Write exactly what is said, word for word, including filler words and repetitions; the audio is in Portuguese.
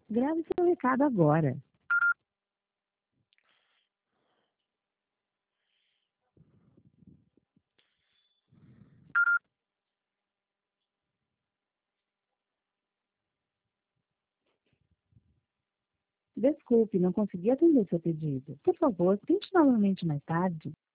Grave seu recado agora. Desculpe, não consegui atender seu pedido. Por favor, tente novamente mais tarde.